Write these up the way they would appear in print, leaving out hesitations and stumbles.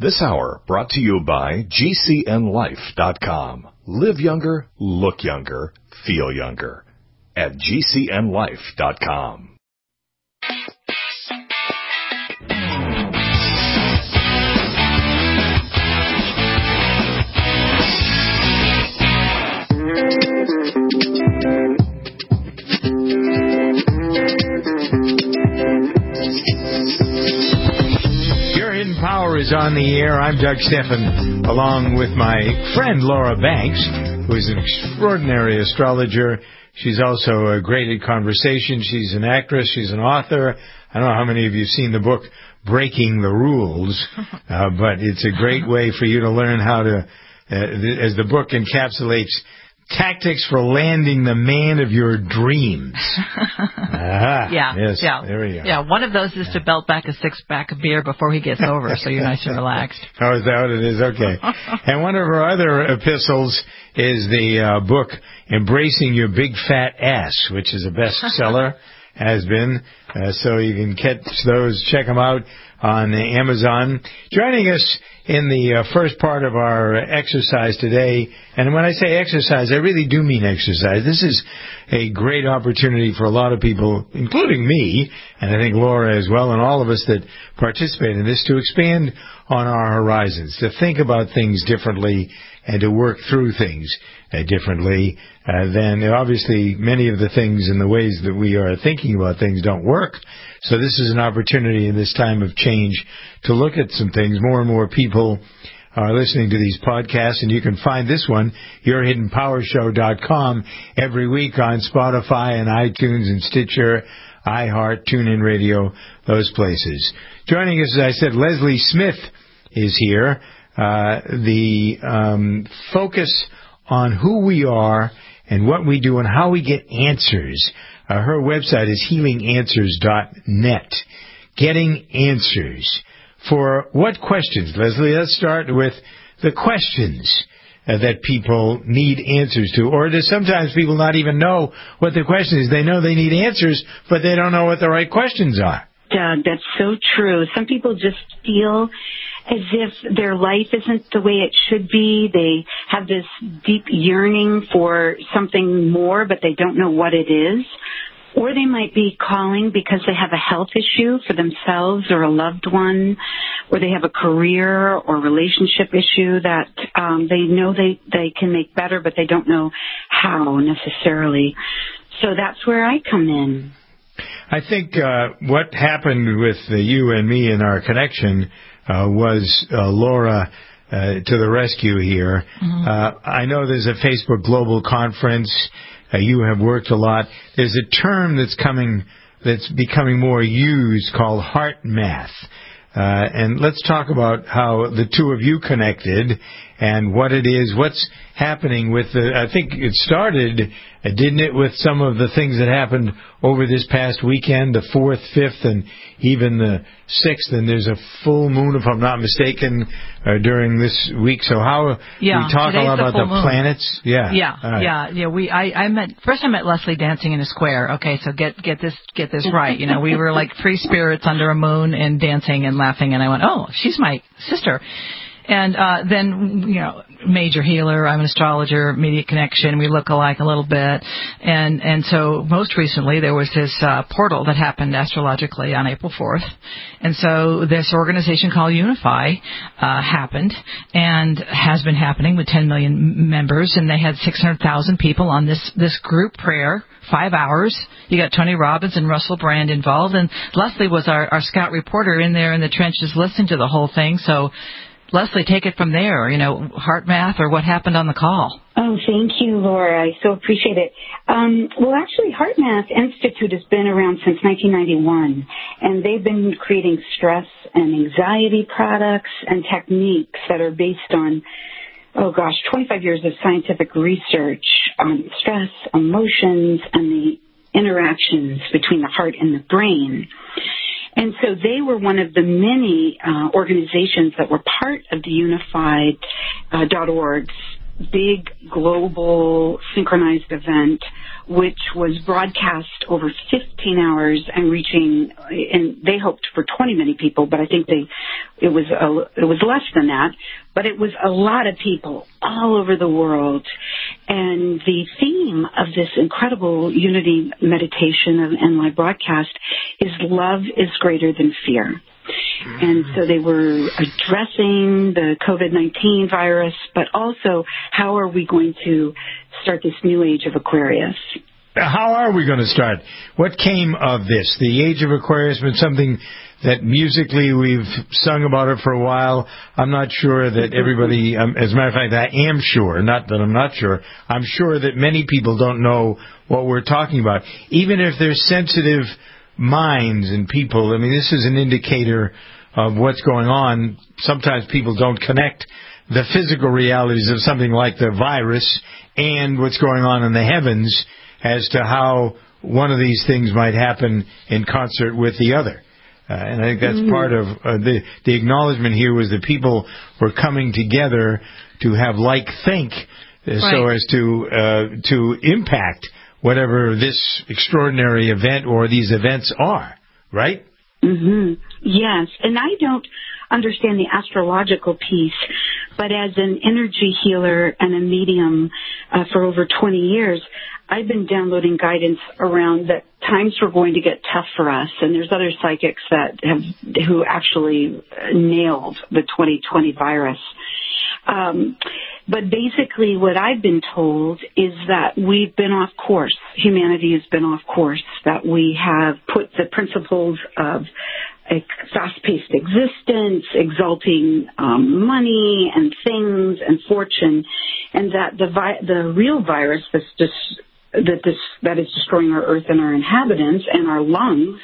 This hour brought to you by GCNLife.com. Live younger, look younger, feel younger. At GCNLife.com. Power is on the air. I'm Doug Stephan, along with my friend Laura Banks, who is an extraordinary astrologer. She's also great at conversation. She's an actress. She's an author. I don't know how many of you have seen the book Breaking the Rules, but it's a great way for you to learn how to, as the book encapsulates, tactics for landing the man of your dreams. Yes, there we go. Yeah, one of those is to belt back a six-pack of beer before he gets over, so you're nice and relaxed. Oh, is that what it is? Okay. And one of her other epistles is the book Embracing Your Big Fat Ass, which is a bestseller, has been. So you can catch those, check them out on Amazon. Joining us in the first part of our exercise today, and when I say exercise, I really do mean exercise. This is a great opportunity for a lot of people, including me, and I think Laura as well, and all of us that participate in this, to expand on our horizons, to think about things differently, and to work through things differently. Then obviously many of the things and the ways that we are thinking about things don't work. So this is an opportunity in this time of change to look at some things. More and more people are listening to these podcasts, and you can find this one, YourHiddenPowerShow.com, every week on Spotify and iTunes and Stitcher, iHeart, TuneIn Radio, those places. Joining us, as I said, Leslie Smith is here. The focus on who we are and what we do and how we get answers. Her website is healinganswers.net. Getting answers. For what questions, Leslie? Let's start with the questions that people need answers to. Or do sometimes people not even know what the question is? They know they need answers, but they don't know what the right questions are. Doug, that's so true. Some people just feel as if their life isn't the way it should be. They have this deep yearning for something more, but they don't know what it is. Or they might be calling because they have a health issue for themselves or a loved one, or they have a career or relationship issue that they know they can make better, but they don't know how necessarily. So that's where I come in. I think what happened with you and me in our connection was Laura to the rescue here. Mm-hmm. I know there's a Facebook Global Conference. You have worked a lot. There's a term that's becoming more used called heart math. And let's talk about how the two of you connected and what it is, what's happening with I think it started, didn't it, with some of the things that happened over this past weekend, the 4th, 5th, and even the 6th, and there's a full moon, if I'm not mistaken, during this week. So how, we talk a lot about the planets? I met Leslie dancing in a square. Okay, so get this right. You know, we were like three spirits under a moon and dancing and laughing, and I went, oh, she's my sister. And then, major healer, I'm an astrologer, immediate connection, we look alike a little bit. And so most recently there was this portal that happened astrologically on April 4th. And so this organization called Unify happened and has been happening with 10 million members, and they had 600,000 people on this group prayer. 5 hours. You got Tony Robbins and Russell Brand involved, and Leslie was our scout reporter in there in the trenches listening to the whole thing. So Leslie, take it from there, heart math or what happened on the call. Oh, thank you, Laura. I so appreciate it. Well, actually, Heart Math Institute has been around since 1991, and they've been creating stress and anxiety products and techniques that are based on, 25 years of scientific research on stress, emotions, and the interactions between the heart and the brain. And so they were one of the many organizations that were part of the Unified.org's big global synchronized event, which was broadcast over 15 hours and reaching, and they hoped for 20 million people, but I think it was less than that, but it was a lot of people all over the world. And the theme of this incredible unity meditation and live broadcast is love is greater than fear. And so they were addressing the COVID-19 virus, but also how are we going to start this new age of Aquarius? How are we going to start? What came of this? The age of Aquarius has been something that musically we've sung about it for a while. I'm not sure that everybody, as a matter of fact, I am sure, not that I'm not sure, I'm sure that many people don't know what we're talking about. Even if they're sensitive minds and people, I mean, this is an indicator of what's going on. Sometimes people don't connect the physical realities of something like the virus and what's going on in the heavens as to how one of these things might happen in concert with the other. And I think that's part of the acknowledgement here was that people were coming together to have like think so as to impact whatever this extraordinary event or these events are, right? Mm-hmm. Yes, and I don't understand the astrological piece, but as an energy healer and a medium for over 20 years, I've been downloading guidance around that times were going to get tough for us, and there's other psychics who actually nailed the 2020 virus. But basically what I've been told is that we've been off course. Humanity has been off course, that we have put the principles of a fast-paced existence, exalting money and things and fortune, and that the real virus that is destroying our earth and our inhabitants and our lungs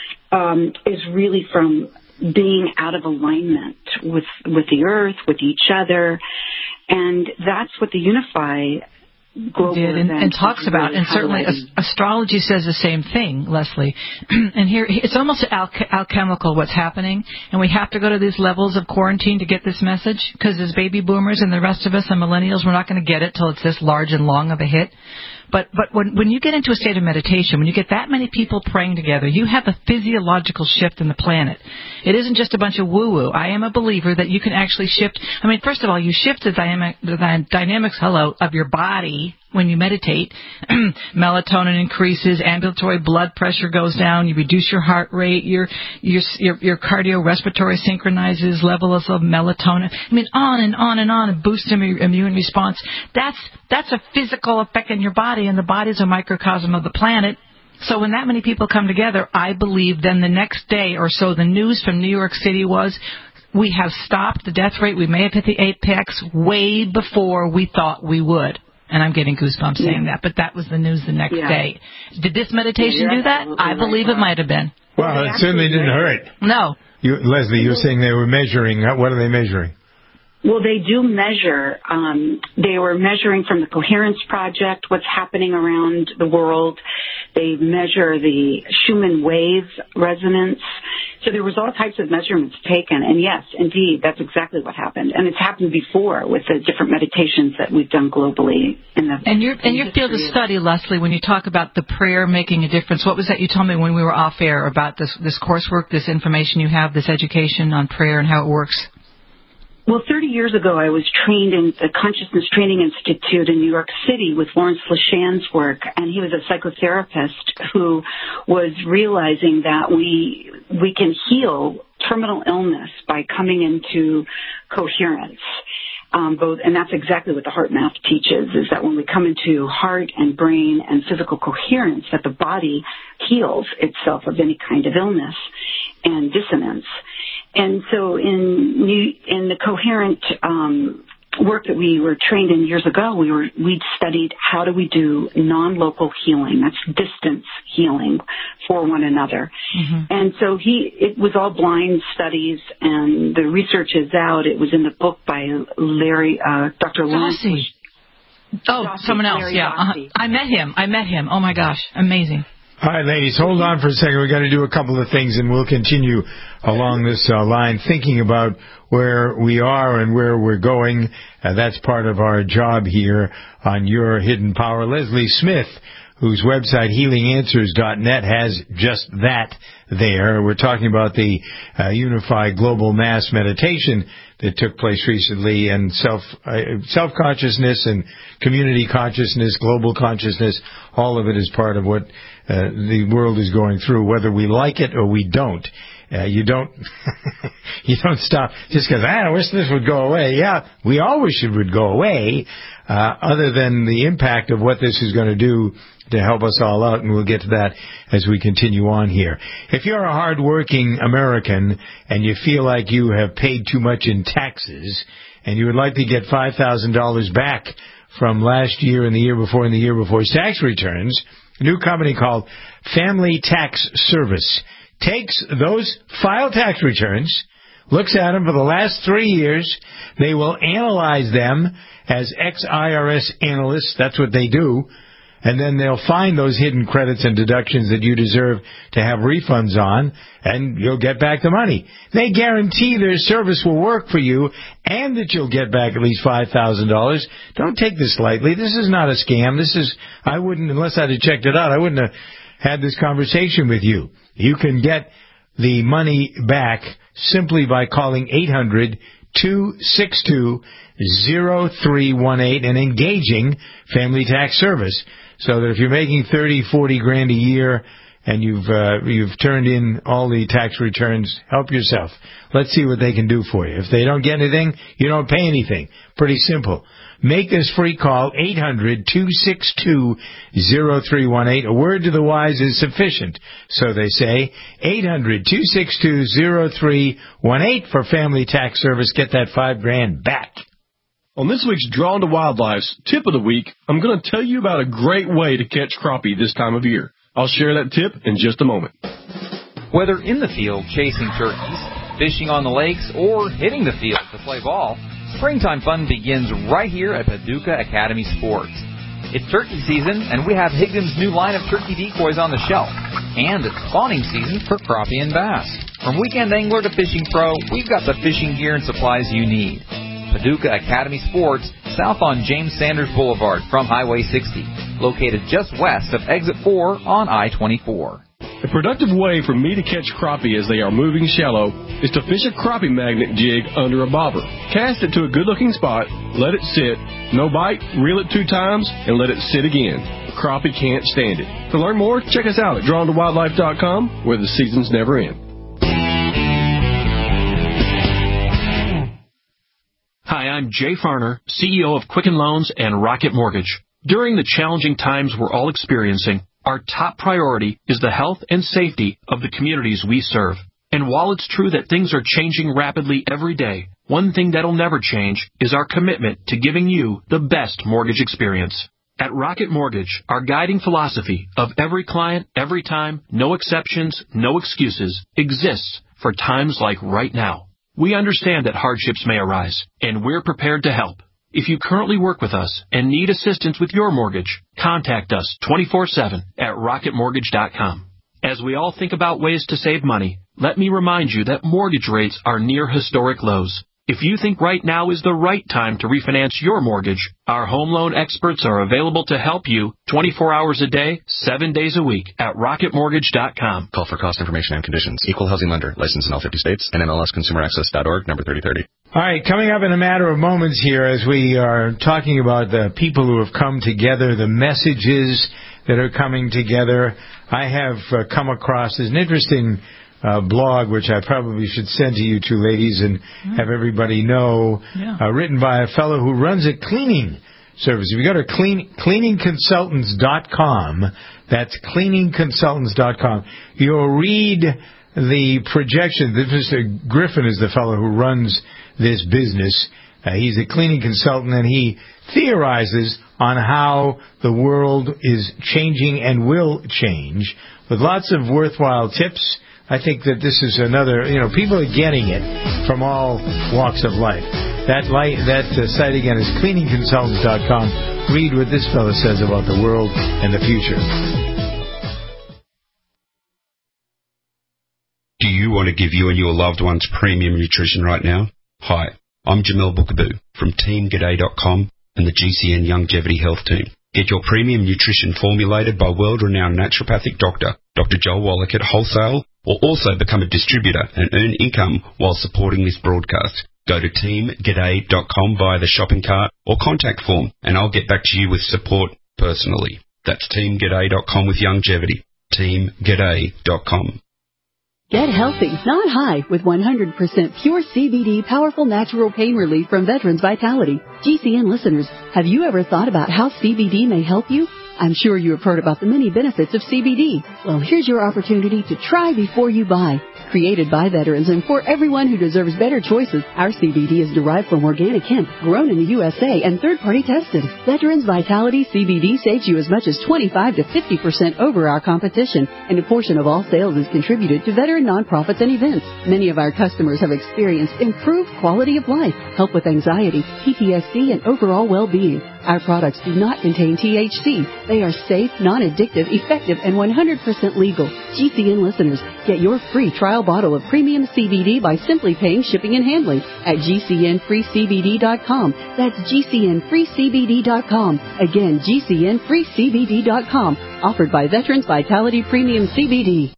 is really from being out of alignment with the earth, with each other. And that's what the Unify global did and talks about, and certainly astrology says the same thing, Leslie. And here it's almost alchemical what's happening, and we have to go to these levels of quarantine to get this message, because as baby boomers and the rest of us and millennials, we're not going to get it till it's this large and long of a hit. But when you get into a state of meditation, when you get that many people praying together, you have a physiological shift in the planet. It isn't just a bunch of woo-woo. I am a believer that you can actually shift. I mean, first of all, you shift the dynamics of your body when you meditate. Melatonin increases, ambulatory blood pressure goes down, you reduce your heart rate, your cardiorespiratory synchronizes, levels of melatonin. I mean, on and on and on, and boosts your immune response. That's a physical effect in your body, and the body's a microcosm of the planet. So when that many people come together, I believe then the next day or so, the news from New York City was, we have stopped the death rate. We may have hit the apex way before we thought we would. And I'm getting goosebumps saying that, but that was the news the next day. Did this meditation do that? I believe it might have been. Well, it certainly didn't hurt. No. Leslie, you were saying they were measuring. What are they measuring? Well, they do measure. They were measuring from the Coherence Project what's happening around the world. They measure the Schumann wave resonance. So there was all types of measurements taken. And yes, indeed, that's exactly what happened. And it's happened before with the different meditations that we've done globally. In your field of study, Leslie, when you talk about the prayer making a difference, what was that you told me when we were off air about this coursework, this information you have, this education on prayer and how it works? Well, 30 years ago, I was trained in the Consciousness Training Institute in New York City with Lawrence Lashan's work, and he was a psychotherapist who was realizing that we can heal terminal illness by coming into coherence. And that's exactly what the heart math teaches, is that when we come into heart and brain and physical coherence, that the body heals itself of any kind of illness and dissonance. And so in the coherent work that we were trained in years ago, we studied how do we do non-local healing. That's distance healing for one another. Mm-hmm. And so it was all blind studies, and the research is out. It was in the book by Dr. Lawrence. Someone else, yeah. Uh-huh. I met him. Oh my gosh, amazing. All right, ladies, hold on for a second. We've got to do a couple of things, and we'll continue along this line, thinking about where we are and where we're going. That's part of our job here on Your Hidden Power. Leslie Smith, whose website, healinganswers.net, has just that there. We're talking about the Unified Global Mass Meditation that took place recently, and self-consciousness and community consciousness, global consciousness, all of it is part of what the world is going through, whether we like it or we don't. You don't stop just because, I wish this would go away. Yeah, we all wish it would go away, other than the impact of what this is going to do to help us all out, and we'll get to that as we continue on here. If you're a hard-working American and you feel like you have paid too much in taxes and you would like to get $5,000 back from last year and the year before's tax returns, a new company called Family Tax Service takes those filed tax returns, looks at them for the last 3 years. They will analyze them as ex-IRS analysts. That's what they do. And then they'll find those hidden credits and deductions that you deserve to have refunds on, and you'll get back the money. They guarantee their service will work for you and that you'll get back at least $5,000. Don't take this lightly. This is not a scam. I wouldn't, unless I'd have checked it out, I wouldn't have had this conversation with you. You can get the money back simply by calling 800-262-0318 and engaging Family Tax Service. So that if you're making $30-40 grand a year and you've turned in all the tax returns, help yourself. Let's see what they can do for you. If they don't get anything, you don't pay anything. Pretty simple. Make this free call, 800-262-0318. A word to the wise is sufficient, so they say. 800-262-0318 for Family Tax Service. Get that $5 grand back. On this week's Drawn to Wildlife's Tip of the Week, I'm going to tell you about a great way to catch crappie this time of year. I'll share that tip in just a moment. Whether in the field chasing turkeys, fishing on the lakes, or hitting the field to play ball, springtime fun begins right here at Paducah Academy Sports. It's turkey season, and we have Higdon's new line of turkey decoys on the shelf. And it's spawning season for crappie and bass. From weekend angler to fishing pro, we've got the fishing gear and supplies you need. Paducah Academy Sports, south on James Sanders Boulevard from Highway 60, located just west of Exit 4 on I-24. A productive way for me to catch crappie as they are moving shallow is to fish a crappie magnet jig under a bobber. Cast it to a good-looking spot, let it sit, no bite, reel it 2 times, and let it sit again. Crappie can't stand it. To learn more, check us out at drawntowildlife.com, where the seasons never end. Hi, I'm Jay Farner, CEO of Quicken Loans and Rocket Mortgage. During the challenging times we're all experiencing, our top priority is the health and safety of the communities we serve. And while it's true that things are changing rapidly every day, one thing that'll never change is our commitment to giving you the best mortgage experience. At Rocket Mortgage, our guiding philosophy of every client, every time, no exceptions, no excuses, exists for times like right now. We understand that hardships may arise, and we're prepared to help. If you currently work with us and need assistance with your mortgage, contact us 24/7 at rocketmortgage.com. As we all think about ways to save money, let me remind you that mortgage rates are near historic lows. If you think right now is the right time to refinance your mortgage, our home loan experts are available to help you 24 hours a day, 7 days a week at rocketmortgage.com. Call for cost information and conditions. Equal housing lender. Licensed in all 50 states. And NMLSconsumeraccess.org, number 3030. All right, coming up in a matter of moments here as we are talking about the people who have come together, the messages that are coming together. I have come across an interesting blog, which I probably should send to you two ladies and have everybody know, written by a fellow who runs a cleaning service. If you go to cleaningconsultants.com, that's cleaningconsultants.com, you'll read the projection. Mr. Griffin is the fellow who runs this business. He's a cleaning consultant, and he theorizes on how the world is changing and will change with lots of worthwhile tips. I think that this is another, people are getting it from all walks of life. That site again is cleaningconsultants.com. Read what this fellow says about the world and the future. want to give you and your loved ones premium nutrition right now? Hi, I'm Jamel Bookaboo from TeamGaday.com and the GCN Longevity Health Team. Get your premium nutrition formulated by world-renowned naturopathic doctor, Dr. Joel Wallach at Wholesale, or also become a distributor and earn income while supporting this broadcast. Go to TeamGaday.com via the shopping cart or contact form, and I'll get back to you with support personally. That's TeamGaday.com with longevity. TeamGaday.com. Get healthy, not high, with 100% pure CBD powerful natural pain relief from Veterans Vitality. GCN listeners, have you ever thought about how CBD may help you? I'm sure you have heard about the many benefits of CBD. Well, here's your opportunity to try before you buy. Created by veterans and for everyone who deserves better choices, our CBD is derived from organic hemp, grown in the USA, and third-party tested. Veterans Vitality CBD saves you as much as 25 to 50% over our competition, and a portion of all sales is contributed to veteran nonprofits and events. Many of our customers have experienced improved quality of life, help with anxiety, PTSD, and overall well-being. Our products do not contain THC. They are safe, non-addictive, effective, and 100% legal. GCN listeners, get your free trial bottle of premium CBD by simply paying shipping and handling at GCNFreeCBD.com. That's GCNFreeCBD.com. Again, GCNFreeCBD.com. Offered by Veterans Vitality Premium CBD.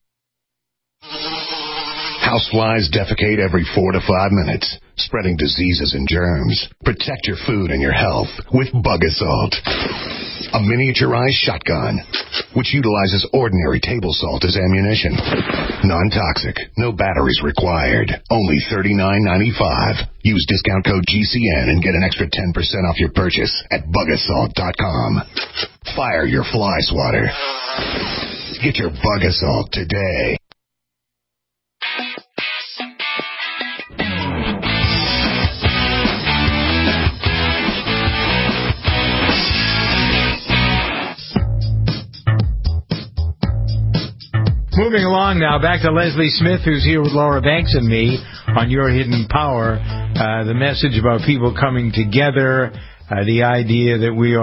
Houseflies defecate every 4 to 5 minutes, spreading diseases and germs. Protect your food and your health with Bug Assault, a miniaturized shotgun which utilizes ordinary table salt as ammunition. Non-toxic, no batteries required. Only $39.95. Use discount code GCN and get an extra 10% off your purchase at bugassault.com. Fire your fly swatter. Get your Bug Assault today. Moving along now, back to Leslie Smith, who's here with Laura Banks and me on Your Hidden Power. The message about people coming together, the idea that we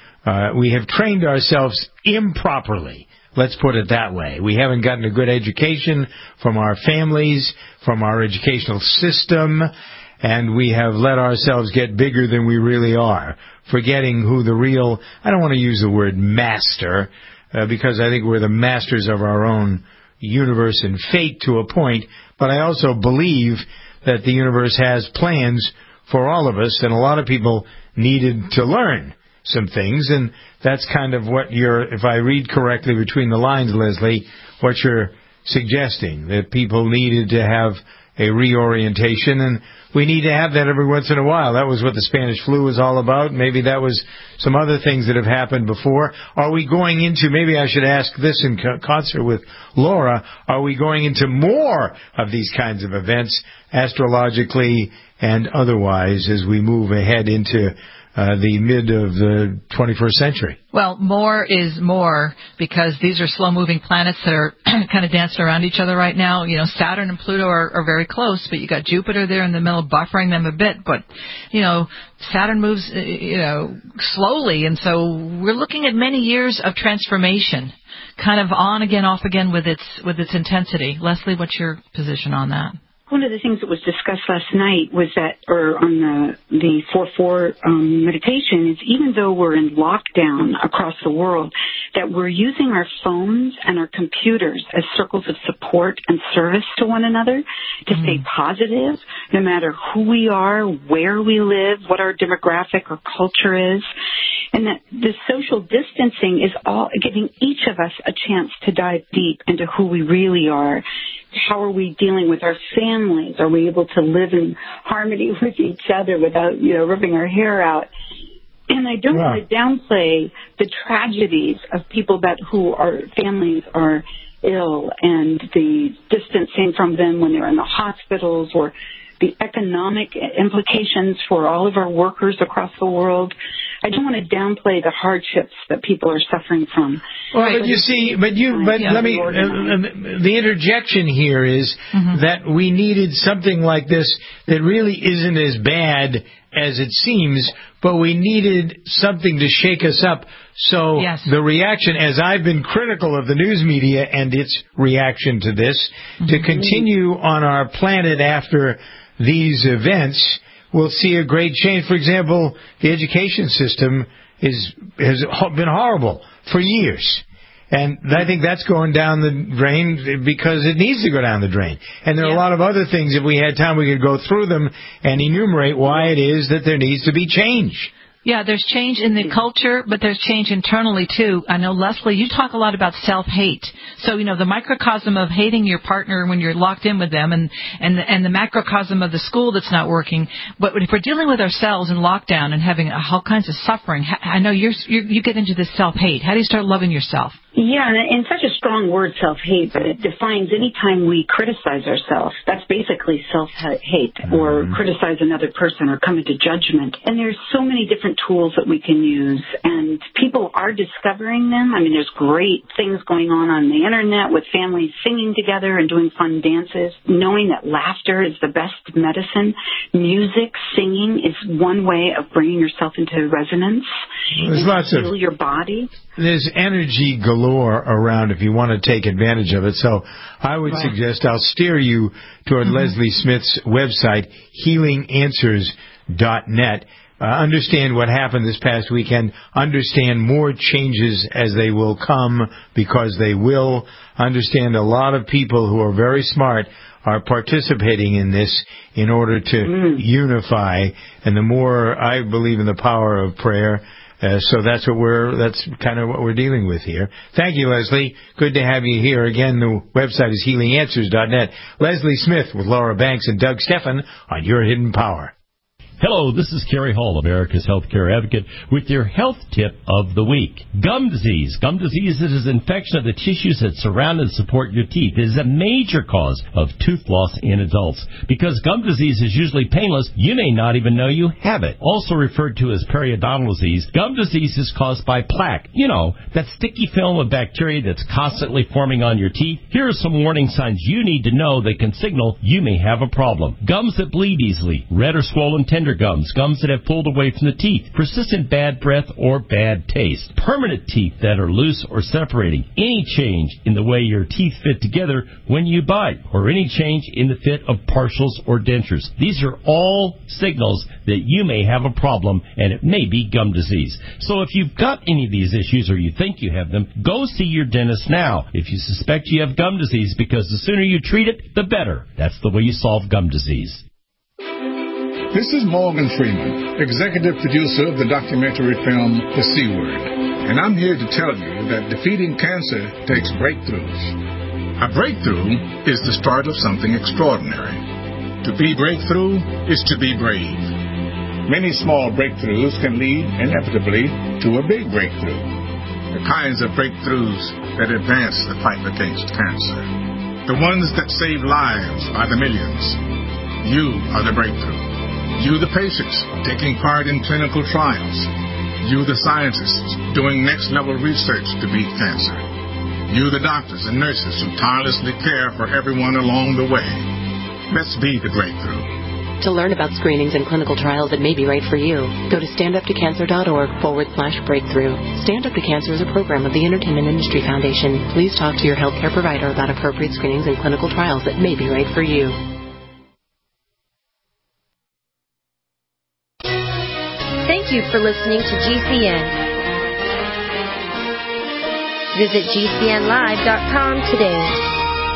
have trained ourselves improperly. Let's put it that way. We haven't gotten a good education from our families, from our educational system, and we have let ourselves get bigger than we really are, forgetting who the real, I don't want to use the word master, because I think we're the masters of our own universe and fate to a point, but I also believe that the universe has plans for all of us, and a lot of people needed to learn some things, and that's kind of what if I read correctly between the lines, Leslie, what you're suggesting, that people needed to have a reorientation, and we need to have that every once in a while. That was what the Spanish flu was all about. Maybe that was some other things that have happened before. Are we going into, maybe I should ask this in concert with Laura, are we going into more of these kinds of events, astrologically and otherwise, as we move ahead into the mid of the 21st century? Well, more is more, because these are slow-moving planets that are kind of dancing around each other right now. You know, Saturn and Pluto are very close, but you got Jupiter there in the middle, buffering them a bit. But, you know, Saturn moves, slowly, and so we're looking at many years of transformation, kind of on again, off again with its intensity. Leslie, what's your position on that? One of the things that was discussed last night was that, or on the 4-4 meditation, is even though we're in lockdown across the world, that we're using our phones and our computers as circles of support and service to one another to stay positive, no matter who we are, where we live, what our demographic or culture is. And that the social distancing is all giving each of us a chance to dive deep into who we really are. How are we dealing with our families? Are we able to live in harmony with each other without, ripping our hair out? And I don't want to downplay the tragedies of people who are families are ill, and the distancing from them when they're in the hospitals, or the economic implications for all of our workers across the world. I don't want to downplay the hardships that people are suffering from. Well, right. But you see, let me, the interjection here is that we needed something like this that really isn't as bad as it seems, but we needed something to shake us up. So the reaction, as I've been critical of the news media and its reaction to this, to continue on our planet after these events, we'll see a great change. For example, the education system has been horrible for years. And I think that's going down the drain because it needs to go down the drain. And there are a lot of other things. If we had time, we could go through them and enumerate why it is that there needs to be change. Yeah, there's change in the culture, but there's change internally, too. I know, Leslie, you talk a lot about self-hate. So, the microcosm of hating your partner when you're locked in with them and the macrocosm of the school that's not working. But if we're dealing with ourselves in lockdown and having all kinds of suffering, I know you get into this self-hate. How do you start loving yourself? Yeah, and such a strong word, self-hate, but it defines any time we criticize ourselves. That's basically self-hate, or criticize another person or come into judgment. And there's so many different tools that we can use, and people are discovering them. I mean, there's great things going on the internet with families singing together and doing fun dances, knowing that laughter is the best medicine. Music, singing is one way of bringing yourself into resonance. There's lots of your body. There's energy galore around if you want to take advantage of it. So I would suggest I'll steer you toward Leslie Smith's website, healinganswers.net. Understand what happened this past weekend. Understand more changes as they will come, because they will. Understand a lot of people who are very smart are participating in this in order to unify. And the more I believe in the power of prayer, so that's kind of what we're dealing with here. Thank you, Leslie. Good to have you here. Again, the website is healinganswers.net. Leslie Smith with Laura Banks and Doug Steffen on Your Hidden Power. Hello, this is Kerry Hall, America's Healthcare Advocate, with your health tip of the week. Gum disease. Gum disease is an infection of the tissues that surround and support your teeth. It is a major cause of tooth loss in adults. Because gum disease is usually painless, you may not even know you have it. Also referred to as periodontal disease, gum disease is caused by plaque. That sticky film of bacteria that's constantly forming on your teeth. Here are some warning signs you need to know that can signal you may have a problem. Gums that bleed easily, red or swollen tender gums, gums that have pulled away from the teeth, persistent bad breath or bad taste, permanent teeth that are loose or separating, any change in the way your teeth fit together when you bite, or any change in the fit of partials or dentures. These are all signals that you may have a problem, and it may be gum disease. So if you've got any of these issues, or you think you have them, go see your dentist now if you suspect you have gum disease, because the sooner you treat it, the better. That's the way you solve gum disease. This is Morgan Freeman, executive producer of the documentary film The C Word, and I'm here to tell you that defeating cancer takes breakthroughs. A breakthrough is the start of something extraordinary. To be breakthrough is to be brave. Many small breakthroughs can lead inevitably to a big breakthrough. The kinds of breakthroughs that advance the fight against cancer. The ones that save lives by the millions. You are the breakthrough. You, the patients, taking part in clinical trials. You, the scientists, doing next-level research to beat cancer. You, the doctors and nurses who tirelessly care for everyone along the way. Let's be the breakthrough. To learn about screenings and clinical trials that may be right for you, go to standuptocancer.org/breakthrough. Stand Up to Cancer is a program of the Entertainment Industry Foundation. Please talk to your healthcare provider about appropriate screenings and clinical trials that may be right for you. Thank you for listening to GCN. Visit GCNlive.com today.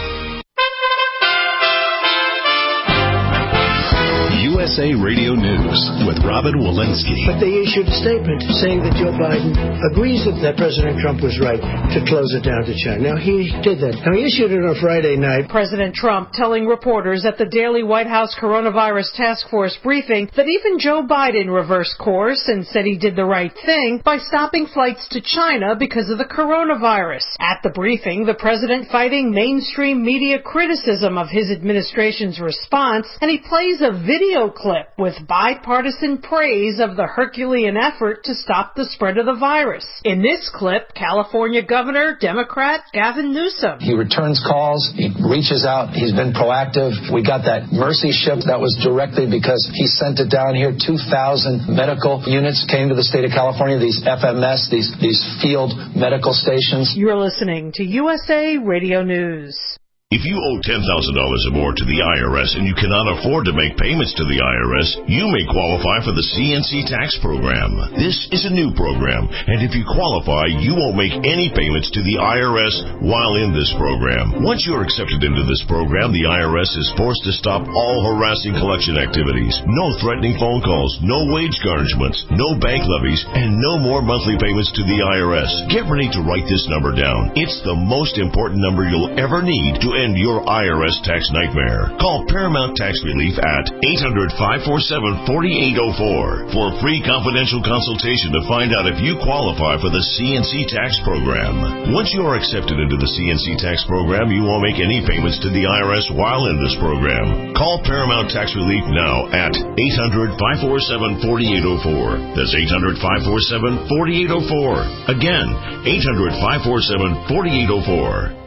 USA Radio News with Robin Walensky. But they issued a statement saying that Joe Biden agrees that President Trump was right to close it down to China. Now, he did that. Now, he issued it on Friday night. President Trump telling reporters at the daily White House Coronavirus Task Force briefing that even Joe Biden reversed course and said he did the right thing by stopping flights to China because of the coronavirus. At the briefing, the president fighting mainstream media criticism of his administration's response, and he plays a video clip with bipartisan praise of the Herculean effort to stop the spread of the virus. In this clip, California Governor, Democrat Gavin Newsom. He returns calls. He reaches out. He's been proactive. We got that Mercy ship that was directly because he sent it down here. 2,000 medical units came to the state of California, these FMS, these field medical stations. You're listening to USA Radio News. If you owe $10,000 or more to the IRS and you cannot afford to make payments to the IRS, you may qualify for the CNC tax program. This is a new program, and if you qualify, you won't make any payments to the IRS while in this program. Once you're accepted into this program, the IRS is forced to stop all harassing collection activities. No threatening phone calls, no wage garnishments, no bank levies, and no more monthly payments to the IRS. Get ready to write this number down. It's the most important number you'll ever need to end your IRS tax nightmare. Call Paramount Tax Relief at 800-547-4804 for a free confidential consultation to find out if you qualify for the CNC tax program. Once you are accepted into the CNC tax program, you won't make any payments to the IRS while in this program. Call Paramount Tax Relief now at 800-547-4804. That's 800-547-4804. Again, 800-547-4804.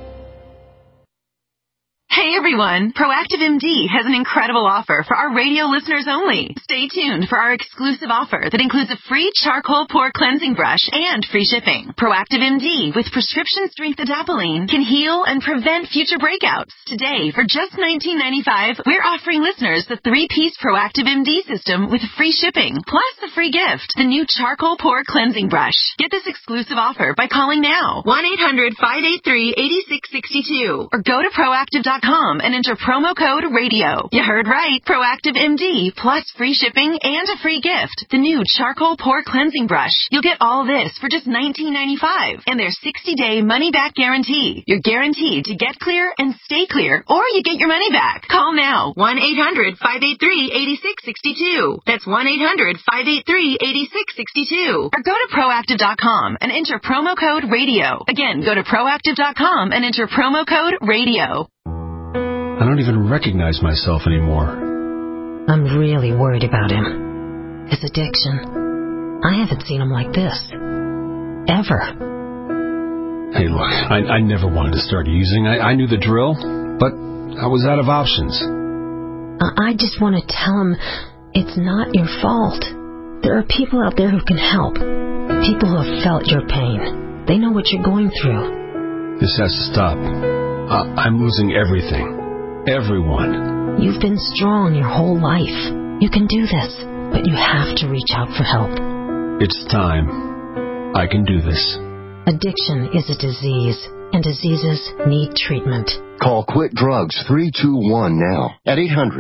Hey everyone, Proactive MD has an incredible offer for our radio listeners only. Stay tuned for our exclusive offer that includes a free charcoal pore cleansing brush and free shipping. Proactive MD with prescription strength adapalene can heal and prevent future breakouts. Today, for just $19.95, we're offering listeners the 3-piece Proactive MD system with free shipping, plus the free gift, the new charcoal pore cleansing brush. Get this exclusive offer by calling now, 1-800-583-8662, or go to proactive.com and enter promo code RADIO. You heard right. Proactive MD plus free shipping and a free gift. The new charcoal pore cleansing brush. You'll get all this for just $19.95 and their 60-day money-back guarantee. You're guaranteed to get clear and stay clear, or you get your money back. Call now. 1-800-583-8662. That's 1-800-583-8662. Or go to proactive.com and enter promo code RADIO. Again, go to proactive.com and enter promo code RADIO. I don't even recognize myself anymore. I'm really worried about him. His addiction. I haven't seen him like this. Ever. Hey, look, I never wanted to start using. I knew the drill, but I was out of options. I just want to tell him it's not your fault. There are people out there who can help. People who have felt your pain. They know what you're going through. This has to stop. I'm losing everything. Everyone. You've been strong your whole life. You can do this, but you have to reach out for help. It's time. I can do this. Addiction is a disease, and diseases need treatment. Call Quit Drugs 321 now at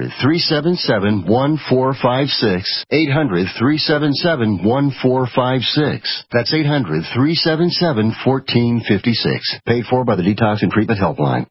800-377-1456. 800-377-1456. That's 800-377-1456. Paid for by the Detox and Treatment Helpline.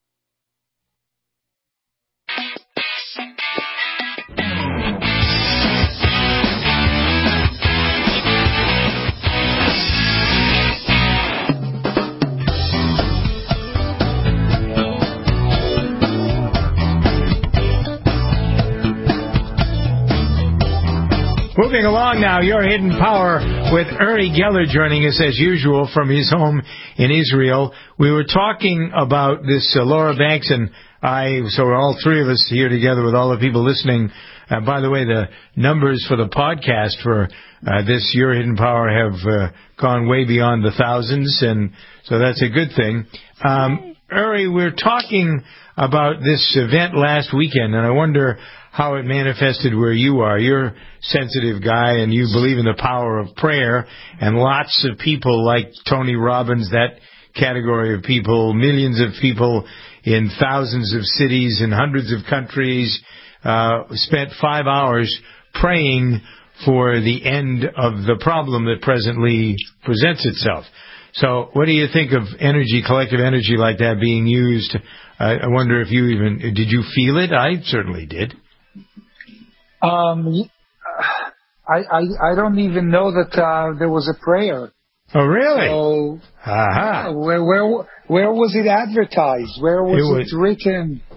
Moving along now, Your Hidden Power with Uri Geller joining us as usual from his home in Israel. We were talking about this Laura Banks and I, so we're all three of us here together with all the people listening. By the way, the numbers for the podcast for this Your Hidden Power have gone way beyond the thousands, and so that's a good thing. Uri, we're talking about this event last weekend, and I wonder how it manifested where you are. You're a sensitive guy, and you believe in the power of prayer, and lots of people like Tony Robbins, that category of people, millions of people in thousands of cities in hundreds of countries, spent 5 hours praying for the end of the problem that presently presents itself. So what do you think of energy, collective energy like that being used? I wonder if you even, did you feel it? I certainly did. I don't even know that there was a prayer. Oh, really? So, Aha. Where was it advertised? Where was it written?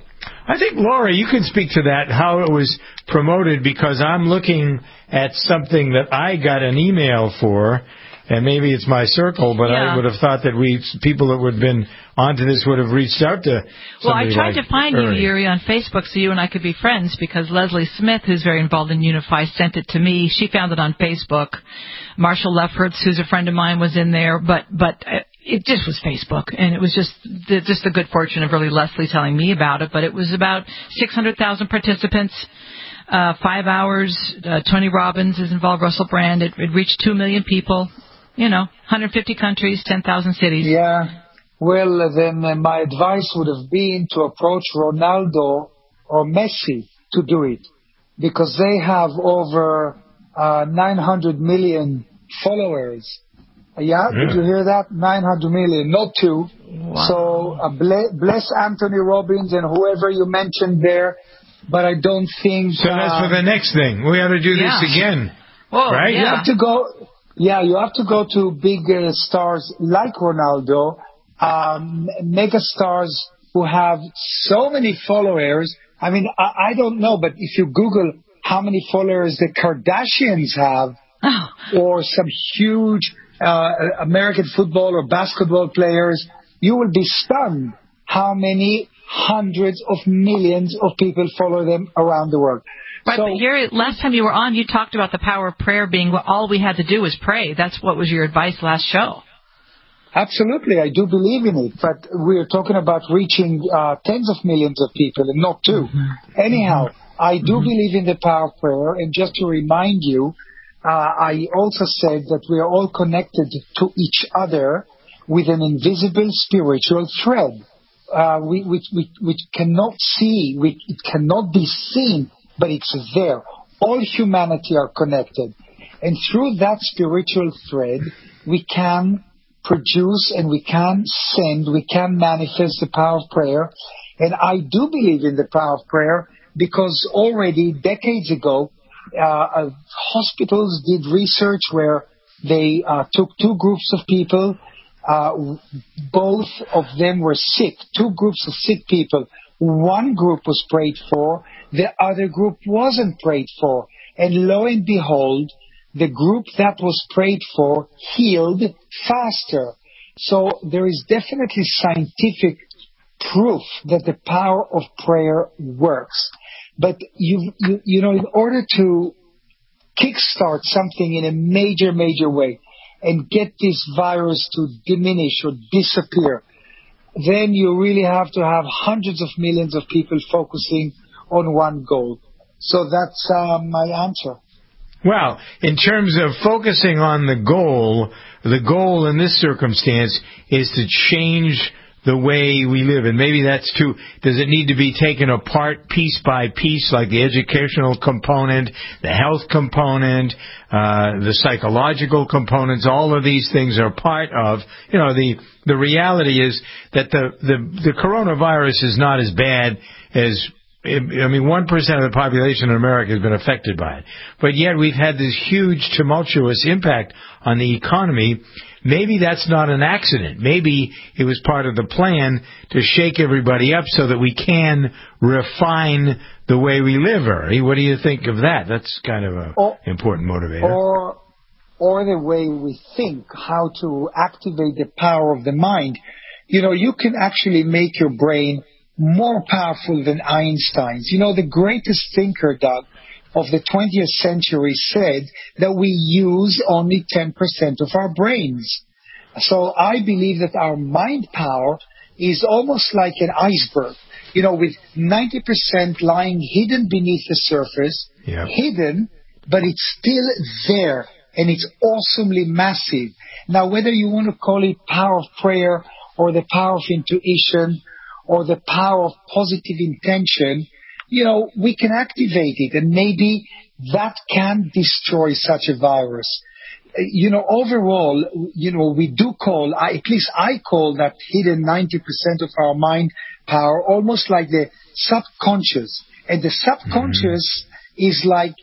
I think, Laura, you can speak to that, how it was promoted, because I'm looking at something that I got an email for, and maybe it's my circle, but I would have thought that people that would have been onto this would have reached out to somebody. Well, I tried to find Ernie. you, Yuri, on Facebook so you and I could be friends, because Leslie Smith, who's very involved in Unify, sent it to me. She found it on Facebook. Marshall Lefferts, who's a friend of mine, was in there, but it just was Facebook, and it was just the good fortune of really Leslie telling me about it. But it was about 600,000 participants, 5 hours. Tony Robbins is involved, Russell Brand. It reached 2 million people. 150 countries, 10,000 cities. Yeah. Well, then my advice would have been to approach Ronaldo or Messi to do it, because they have over 900 million followers. Yeah, did you hear that? 900 million, not 2. Wow. So bless Anthony Robbins and whoever you mentioned there, but I don't think... So that's for the next thing. We ought to do this again. Whoa, right? You have to go... Yeah, you have to go to big stars like Ronaldo, mega stars who have so many followers. I mean, I don't know, but if you Google how many followers the Kardashians have, or some huge American football or basketball players, you will be stunned how many hundreds of millions of people follow them around the world. Right, but Gary, last time you were on, you talked about the power of prayer being all we had to do was pray. That's what was your advice last show. Absolutely, I do believe in it, but we're talking about reaching tens of millions of people and not 2. Mm-hmm. Anyhow, I do believe in the power of prayer, and just to remind you, I also said that we are all connected to each other with an invisible spiritual thread, which cannot see, it cannot be seen, but it's there. All humanity are connected. And through that spiritual thread, we can produce and we can send, we can manifest the power of prayer. And I do believe in the power of prayer because already decades ago, hospitals did research where they took 2 groups of people. Both of them were sick, 2 groups of sick people. One group was prayed for, the other group wasn't prayed for. And lo and behold, the group that was prayed for healed faster. So there is definitely scientific proof that the power of prayer works. But you know, in order to kickstart something in a major way and get this virus to diminish or disappear, then you really have to have hundreds of millions of people focusing on one goal. So that's my answer. Well, in terms of focusing on the goal in this circumstance is to change the way we live. And maybe that's too, does it need to be taken apart piece by piece, like the educational component, the health component, the psychological components? All of these things are part of, the reality is that the coronavirus is not as bad as, 1% of the population in America has been affected by it. But yet we've had this huge tumultuous impact on the economy. Maybe that's not an accident. Maybe it was part of the plan to shake everybody up so that we can refine the way we live. What do you think of that? That's kind of an important motivator. Or the way we think, how to activate the power of the mind. You can actually make your brain more powerful than Einstein's. The greatest thinker, Doug, of the 20th century said that we use only 10% of our brains. So I believe that our mind power is almost like an iceberg, with 90% lying hidden beneath the surface, hidden, but it's still there, and it's awesomely massive. Now, whether you want to call it power of prayer or the power of intuition or the power of positive intention, we can activate it, and maybe that can destroy such a virus. Overall, we do call, at least I call that hidden 90% of our mind power almost like the subconscious. And the subconscious is like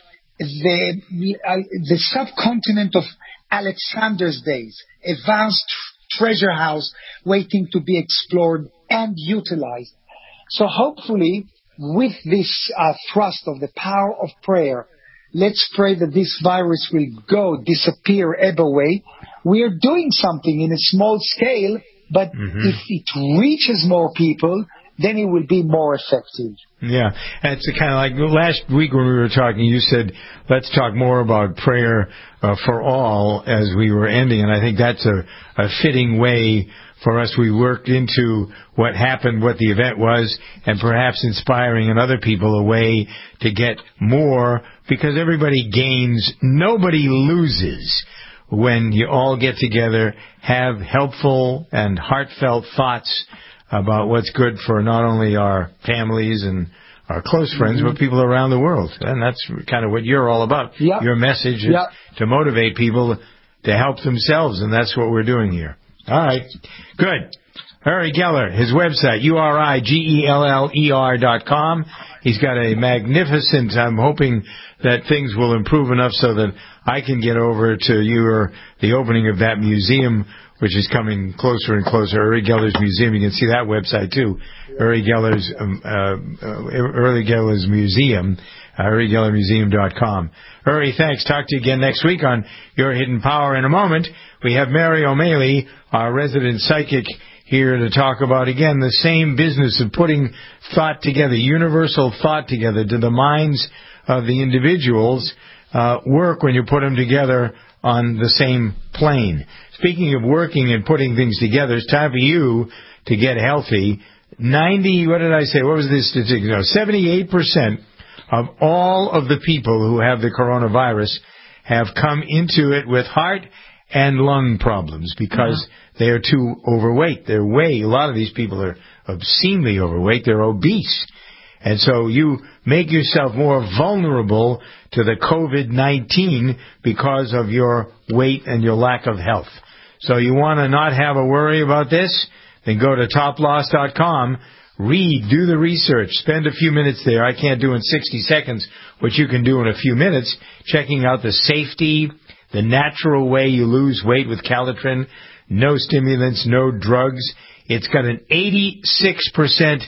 the subcontinent of Alexander's days, a vast treasure house waiting to be explored and utilized. So hopefully with this thrust of the power of prayer, let's pray that this virus will disappear, ebb away. We are doing something in a small scale, but if it reaches more people, then it will be more effective. Yeah, it's kind of like last week when we were talking, you said, let's talk more about prayer for all as we were ending, and I think that's a fitting way for us. We worked into what happened, what the event was, and perhaps inspiring in other people a way to get more, because everybody gains, nobody loses when you all get together, have helpful and heartfelt thoughts about what's good for not only our families and our close friends, but people around the world. And that's kind of what you're all about. Yep. Your message is to motivate people to help themselves, and that's what we're doing here. All right. Good. Uri Geller, his website, URIGELLER.com. He's got a magnificent, I'm hoping that things will improve enough so that I can get over to the opening of that museum, which is coming closer and closer. Uri Geller's Museum. You can see that website too. Uri Geller's Museum. UriGellerMuseum.com. Uri, thanks. Talk to you again next week on Your Hidden Power. In a moment, we have Mary O'Malley, our resident psychic, here to talk about, again, the same business of putting thought together, universal thought together. Do the minds of the individuals work when you put them together on the same plane? Speaking of working and putting things together, it's time for you to get healthy. 78% of all of the people who have the coronavirus have come into it with heart and lung problems because they are too overweight. A lot of these people are obscenely overweight. They're obese. And so you make yourself more vulnerable to the COVID-19 because of your weight and your lack of health. So you want to not have a worry about this? Then go to toploss.com. Read, do the research, spend a few minutes there. I can't do in 60 seconds what you can do in a few minutes, checking out the safety, the natural way you lose weight with Calitrin, no stimulants, no drugs. It's got an 86%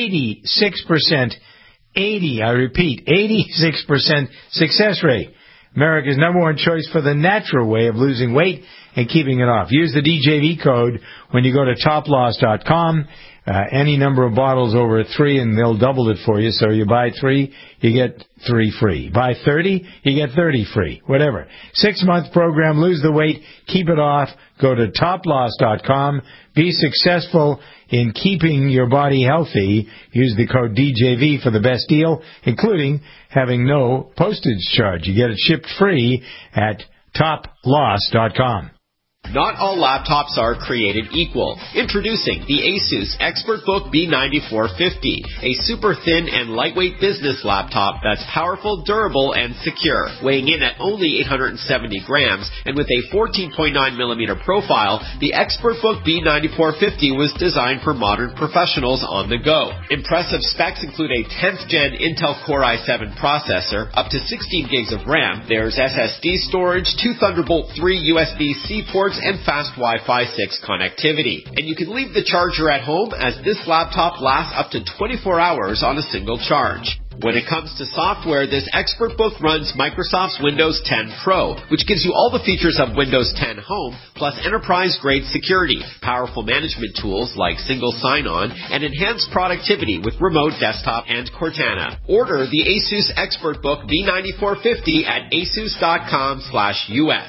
success rate. America's number one choice for the natural way of losing weight and keeping it off. Use the DJV code when you go to toploss.com. Any number of bottles over 3, and they'll double it for you. So you buy 3, you get 3 free. Buy 30, you get 30 free. Whatever. 6-month program. Lose the weight. Keep it off. Go to toploss.com. Be successful in keeping your body healthy. Use the code DJV for the best deal, including having no postage charge. You get it shipped free at toploss.com. Not all laptops are created equal. Introducing the ASUS ExpertBook B9450, a super thin and lightweight business laptop that's powerful, durable, and secure. Weighing in at only 870 grams and with a 14.9mm profile, the ExpertBook B9450 was designed for modern professionals on the go. Impressive specs include a 10th gen Intel Core i7 processor, up to 16 gigs of RAM, there's SSD storage, 2 Thunderbolt 3 USB-C ports, and fast Wi-Fi 6 connectivity. And you can leave the charger at home, as this laptop lasts up to 24 hours on a single charge. When it comes to software, this ExpertBook runs Microsoft's Windows 10 Pro, which gives you all the features of Windows 10 Home, plus enterprise-grade security, powerful management tools like single sign-on, and enhanced productivity with remote desktop and Cortana. Order the ASUS ExpertBook B9450 at asus.com/US.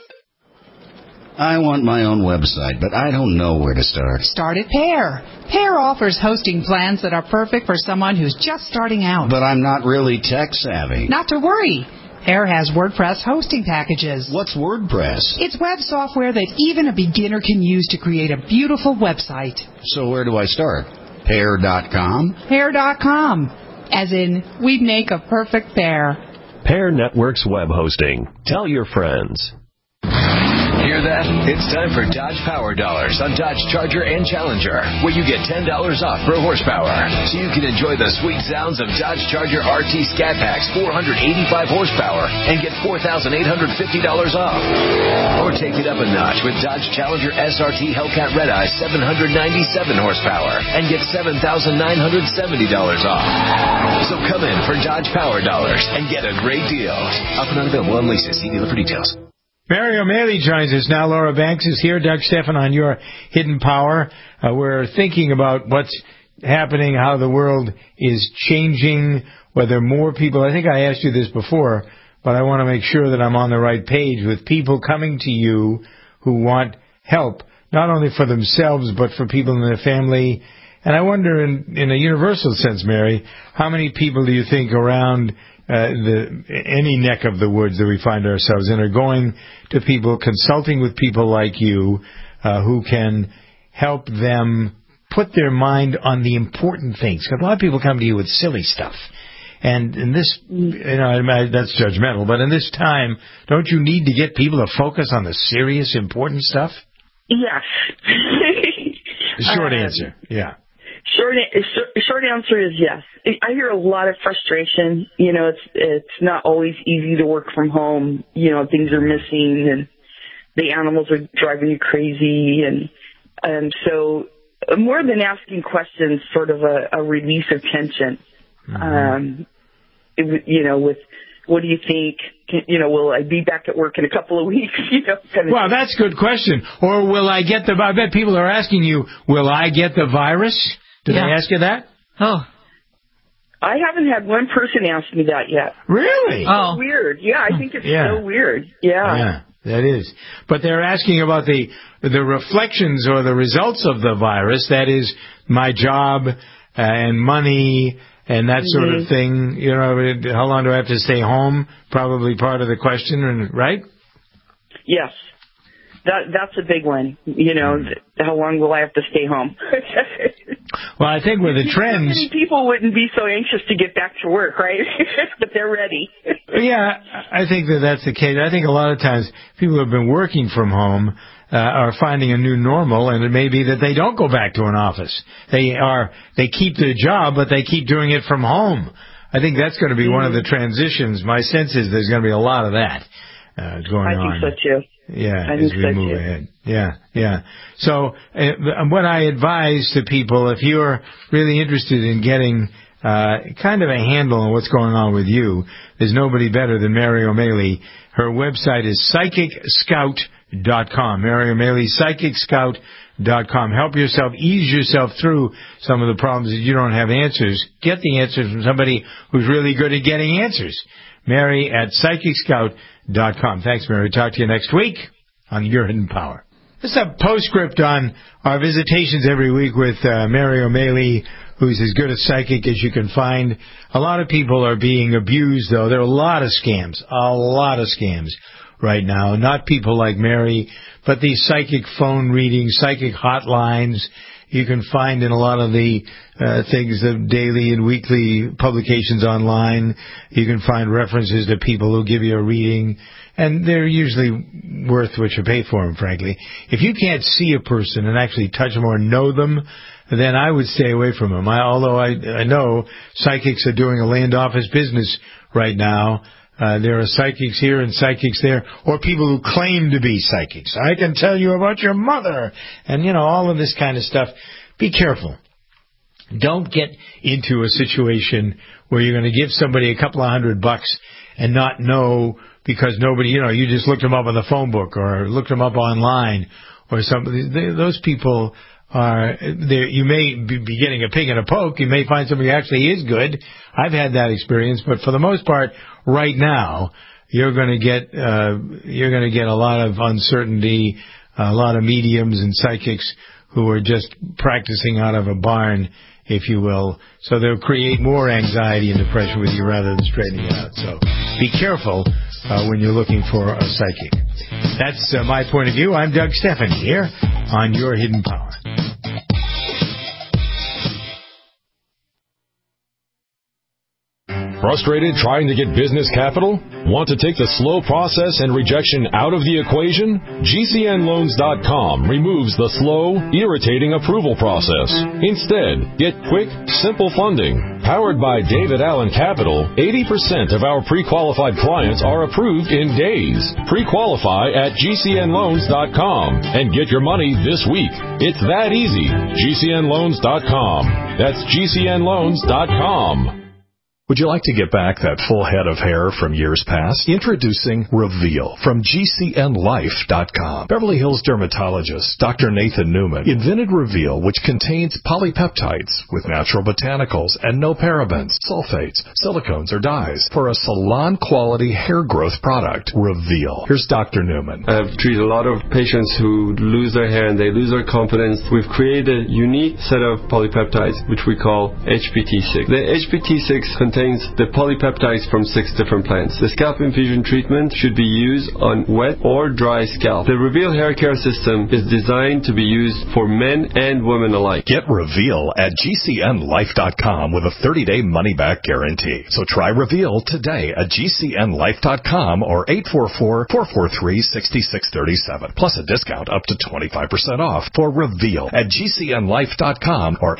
I want my own website, but I don't know where to start. Start at Pear. Pear offers hosting plans that are perfect for someone who's just starting out. But I'm not really tech savvy. Not to worry. Pear has WordPress hosting packages. What's WordPress? It's web software that even a beginner can use to create a beautiful website. So where do I start? Pear.com? Pear.com. As in, we'd make a perfect pair. Pear Networks Web Hosting. Tell your friends. Hear that? It's time for Dodge Power Dollars on Dodge Charger and Challenger, where you get $10 off per horsepower. So you can enjoy the sweet sounds of Dodge Charger RT Scat Pack's 485 horsepower and get $4,850 off. Or take it up a notch with Dodge Challenger SRT Hellcat Red Eye 797 horsepower and get $7,970 off. So come in for Dodge Power Dollars and get a great deal. Offer not available on leases. See dealer for details. Mary O'Malley joins us now. Laura Banks is here. Doug Stephan on Your Hidden Power. We're thinking about what's happening, how the world is changing, whether more people, I think I asked you this before, but I want to make sure that I'm on the right page with people coming to you who want help, not only for themselves, but for people in their family. And I wonder, in a universal sense, Mary, how many people do you think around any neck of the woods that we find ourselves in are going to people, consulting with people like you, who can help them put their mind on the important things? Because a lot of people come to you with silly stuff. And in this, that's judgmental, but in this time, don't you need to get people to focus on the serious, important stuff? Yes. Short answer, yeah. Short answer is yes. I hear a lot of frustration. It's not always easy to work from home. Things are missing and the animals are driving you crazy. And so more than asking questions, sort of a release of tension. Mm-hmm. With what do you think? Will I be back at work in a couple of weeks? Well, that's a good question. Or will I get I bet people are asking you, will I get the virus? Did they ask you that? Oh. I haven't had one person ask me that yet. Really? Oh. So weird. Yeah, I think it's so weird. Yeah. Yeah, that is. But they're asking about the reflections or the results of the virus. That is my job and money and that sort of thing. How long do I have to stay home? Probably part of the question, right? Yes. That's a big one. How long will I have to stay home? Well, I think with the trends, many people wouldn't be so anxious to get back to work, right? But they're ready. Yeah, I think that's the case. I think a lot of times people who have been working from home are finding a new normal, and it may be that they don't go back to an office. They keep their job, but they keep doing it from home. I think that's going to be one of the transitions. My sense is there's going to be a lot of that going on. I think so too. Yeah, as we move ahead. Yeah. So what I advise to people, if you're really interested in getting kind of a handle on what's going on with you, there's nobody better than Mary O'Malley. Her website is PsychicScout.com. Mary O'Malley, PsychicScout.com. Help yourself, ease yourself through some of the problems that you don't have answers. Get the answers from somebody who's really good at getting answers. Mary at PsychicScout.com. Thanks, Mary. Talk to you next week on Your Hidden Power. This is a postscript on our visitations every week with Mary O'Malley, who's as good a psychic as you can find. A lot of people are being abused, though. There are a lot of scams right now. Not people like Mary, but these psychic phone readings, psychic hotlines. You can find in a lot of the things, the daily and weekly publications online. You can find references to people who give you a reading, and they're usually worth what you pay for them, frankly. If you can't see a person and actually touch them or know them, then I would stay away from them. Although I know psychics are doing a land office business right now. There are psychics here and psychics there, or people who claim to be psychics. I can tell you about your mother, and all of this kind of stuff. Be careful. Don't get into a situation where you're going to give somebody a couple of $100 and not know because nobody, you just looked them up on the phone book or looked them up online or something. Those people are there. You may be getting a pig in a poke. You may find somebody who actually is good. I've had that experience, but for the most part, right now, you're going to get a lot of uncertainty, a lot of mediums and psychics who are just practicing out of a barn, if you will. So they'll create more anxiety and depression with you rather than straightening it out. So be careful when you're looking for a psychic. That's my point of view. I'm Doug Stephan here on Your Hidden Power. Frustrated trying to get business capital? Want to take the slow process and rejection out of the equation? GCNloans.com removes the slow, irritating approval process. Instead, get quick, simple funding. Powered by David Allen Capital, 80% of our pre-qualified clients are approved in days. Pre-qualify at GCNloans.com and get your money this week. It's that easy. GCNloans.com. That's GCNloans.com. Would you like to get back that full head of hair from years past? Introducing Reveal from GCNlife.com. Beverly Hills dermatologist Dr. Nathan Newman invented Reveal, which contains polypeptides with natural botanicals and no parabens, sulfates, silicones, or dyes for a salon-quality hair growth product. Reveal. Here's Dr. Newman. I've treated a lot of patients who lose their hair and they lose their confidence. We've created a unique set of polypeptides, which we call HPT6. The HPT6 contains the polypeptides from 6 different plants. The scalp infusion treatment should be used on wet or dry scalp. The Reveal hair care system is designed to be used for men and women alike. Get Reveal at GCNlife.com with a 30-day money-back guarantee. So try Reveal today at GCNlife.com or 844-443-6637. Plus a discount up to 25% off for Reveal at GCNlife.com or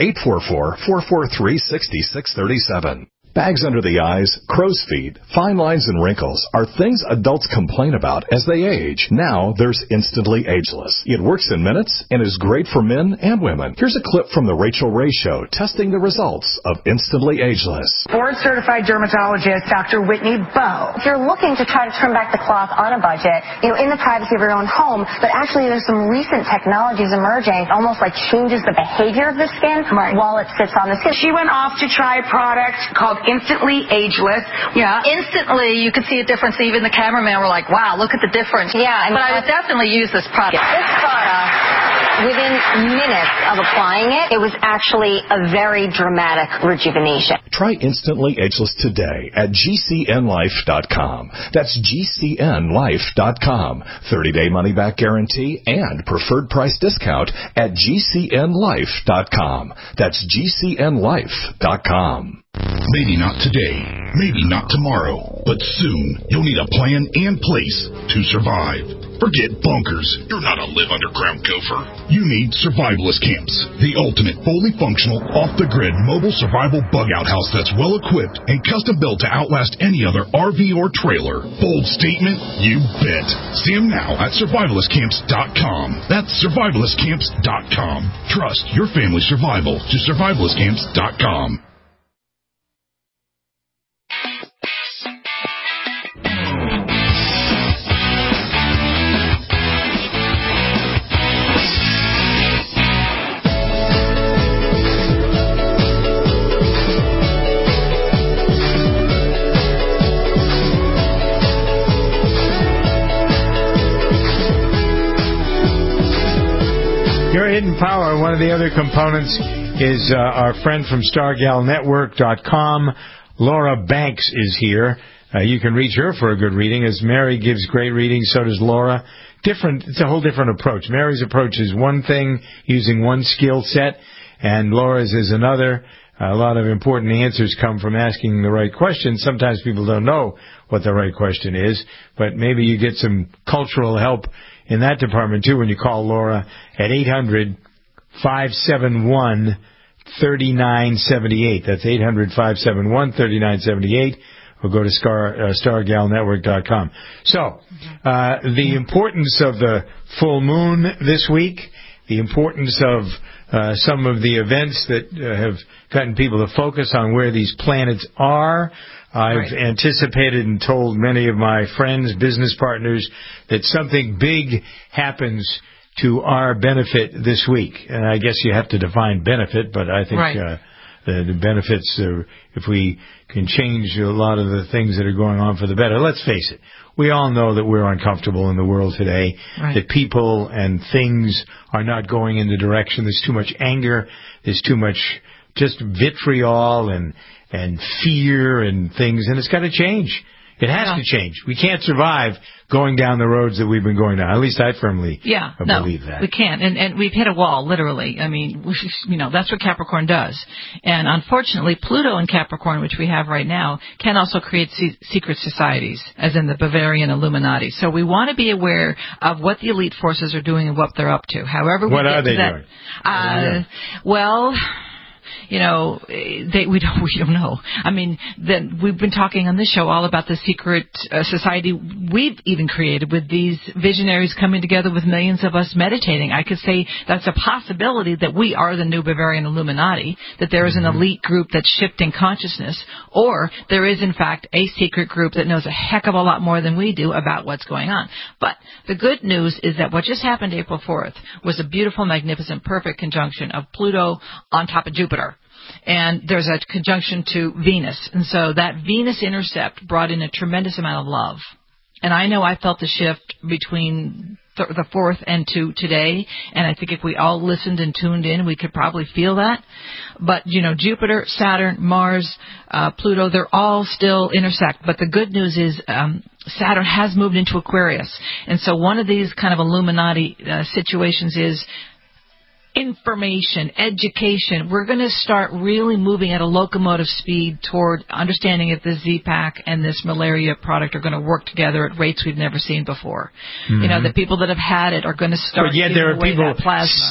844-443-6637. Bags under the eyes, crow's feet, fine lines and wrinkles are things adults complain about as they age. Now there's Instantly Ageless. It works in minutes and is great for men and women. Here's a clip from The Rachel Ray Show testing the results of Instantly Ageless. Board-certified dermatologist Dr. Whitney Bowe. If you're looking to try to trim back the cloth on a budget, in the privacy of your own home, but actually there's some recent technologies emerging, almost like changes the behavior of the skin while it sits on the skin. She went off to try a product called Instantly Ageless. Yeah, instantly you could see a difference. Even the cameraman were like, wow, look at the difference. Yeah. But I would definitely use this product. This product, within minutes of applying it, it was actually a very dramatic rejuvenation. Try Instantly Ageless today at GCNlife.com. That's GCNlife.com. 30-day money-back guarantee and preferred price discount at GCNlife.com. That's GCNlife.com. Maybe not today, maybe not tomorrow, but soon you'll need a plan and place to survive. Forget bunkers. You're not a live underground gopher. You need Survivalist Camps, the ultimate fully functional, off-the-grid mobile survival bug-out house that's well-equipped and custom-built to outlast any other RV or trailer. Bold statement? You bet. See them now at survivalistcamps.com. That's survivalistcamps.com. Trust your family's survival to survivalistcamps.com. Your hidden power, one of the other components is our friend from StarGalNetwork.com. Laura Banks is here. You can reach her for a good reading. As Mary gives great readings, so does Laura. It's a whole different approach. Mary's approach is one thing, using one skill set, and Laura's is another. A lot of important answers come from asking the right question. Sometimes people don't know what the right question is, but maybe you get some cultural help in that department, too, when you call Laura at 800-571-3978. That's 800-571-3978. Or go to StarGalNetwork.com. So, the importance of the full moon this week, the importance of some of the events that have gotten people to focus on where these planets are. I've anticipated and told many of my friends, business partners, that something big happens to our benefit this week. And I guess you have to define benefit, but I think the benefits, if we can change a lot of the things that are going on for the better. Let's face it. We all know that we're uncomfortable in the world today, that people and things are not going in the direction. There's too much anger. There's too much just vitriol and fear and things, and it's got to change. It has to change. We can't survive going down the roads that we've been going down. At least I firmly believe that. We can't. And we've hit a wall, literally. I mean, that's what Capricorn does. And unfortunately, Pluto in Capricorn, which we have right now, can also create secret societies, as in the Bavarian Illuminati. So we want to be aware of what the elite forces are doing and what they're up to. However, what are they doing? Well, we don't know. I mean, we've been talking on this show all about the secret society we've even created with these visionaries coming together with millions of us meditating. I could say that's a possibility that we are the new Bavarian Illuminati, that there is an elite group that's shifting consciousness, or there is, in fact, a secret group that knows a heck of a lot more than we do about what's going on. But the good news is that what just happened April 4th was a beautiful, magnificent, perfect conjunction of Pluto on top of Jupiter. And there's a conjunction to Venus. And so that Venus intercept brought in a tremendous amount of love. And I know I felt the shift between the 4th and to today. And I think if we all listened and tuned in, we could probably feel that. But, Jupiter, Saturn, Mars, Pluto, they're all still intersect. But the good news is Saturn has moved into Aquarius. And so one of these kind of Illuminati situations is information, education. We're going to start really moving at a locomotive speed toward understanding if the Z-Pack and this malaria product are going to work together at rates we've never seen before. Mm-hmm. The people that have had it are going to start giving there are away people that plasma.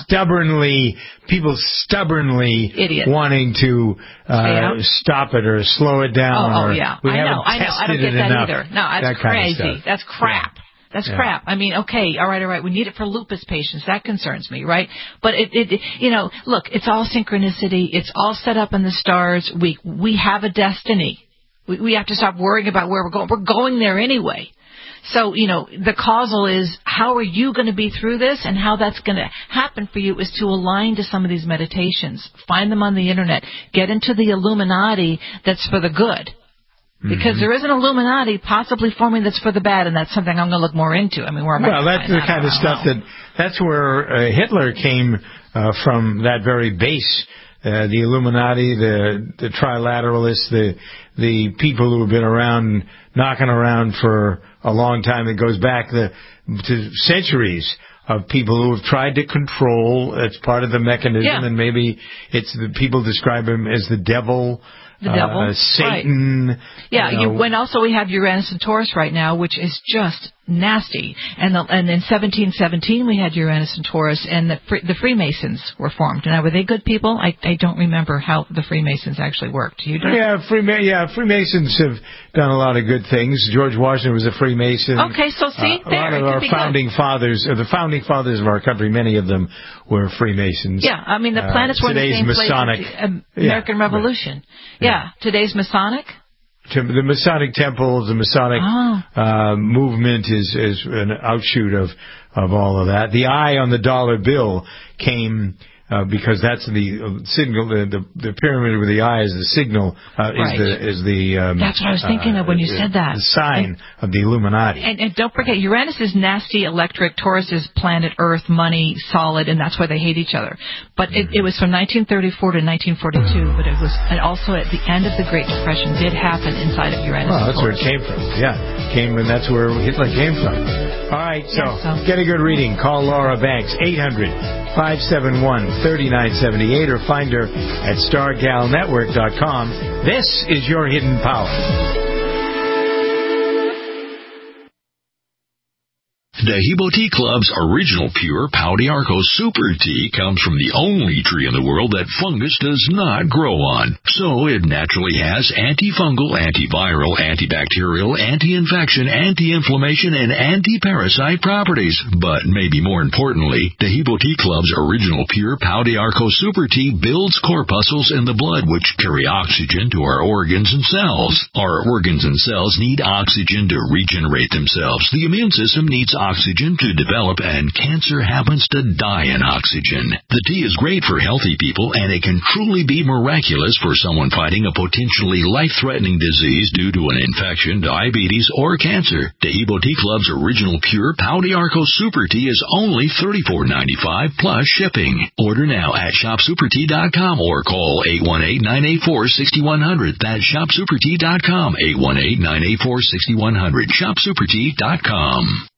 stubbornly Idiots. wanting to stop it or slow it down. Oh, yeah. I know. I don't get that enough. either. No, that's crazy. That's crap. Yeah. That's crap. I mean, okay, all right. We need it for lupus patients. That concerns me, right? But look, it's all synchronicity. It's all set up in the stars. We have a destiny. We have to stop worrying about where we're going. We're going there anyway. So, the causal is how are you going to be through this, and how that's going to happen for you is to align to some of these meditations. Find them on the internet. Get into the Illuminati that's for the good. Because there is an Illuminati possibly forming that's for the bad, and that's something I'm going to look more into. I mean, that's the kind of stuff that's where Hitler came from, that very base. The Illuminati, the trilateralists, the people who have been around, knocking around for a long time. It goes back to centuries of people who have tried to control. It's part of the mechanism, and maybe it's the people describe him as the devil. The devil, Satan. Right. Yeah, and also we have Uranus and Taurus right now, which is just nasty. And in 1717 we had Uranus and Taurus, and the Freemasons were formed. Now, were they good people? I don't remember how the Freemasons actually worked. Do you know? Freemasons have done a lot of good things. George Washington was a Freemason. Okay, so see, a lot of our founding fathers, the founding fathers of our country, many of them were Freemasons. Yeah, I mean the planets were in the same Masonic, place as the American Revolution. Yeah, today's Masonic. The Masonic temples, the Masonic movement is an outshoot of all of that. The eye on the dollar bill came because that's the signal. The pyramid with the eye is the signal. Is the that's what I was thinking of when you said that. The sign of the Illuminati. And don't forget, Uranus is nasty, electric. Taurus is planet Earth, money, solid, and that's why they hate each other. But it was from 1934 to 1942. But it was, and also at the end of the Great Depression did happen inside of Uranus. Well, that's where it came from. Yeah, and that's where Hitler came from. All right, so get a good reading. Call Laura Banks, 800-571-3978, or find her at stargalnetwork.com. This is your hidden power. Dehibo Tea Club's original pure Pau d'Arco Super Tea comes from the only tree in the world that fungus does not grow on. So it naturally has antifungal, antiviral, antibacterial, anti-infection, anti-inflammation, and anti-parasite properties. But maybe more importantly, Dehibo Tea Club's original pure Pau d'Arco Super Tea builds corpuscles in the blood which carry oxygen to our organs and cells. Our organs and cells need oxygen to regenerate themselves. The immune system needs oxygen oxygen to develop, and cancer happens to die in oxygen. The tea is great for healthy people, and it can truly be miraculous for someone fighting a potentially life-threatening disease due to an infection, diabetes, or cancer. Taheebo Tea Club's original pure Pau d'Arco Super Tea is only $34.95 plus shipping. Order now at shopsupertea.com or call 818-984-6100. That's shopsupertea.com, 818-984-6100. Shopsupertea.com.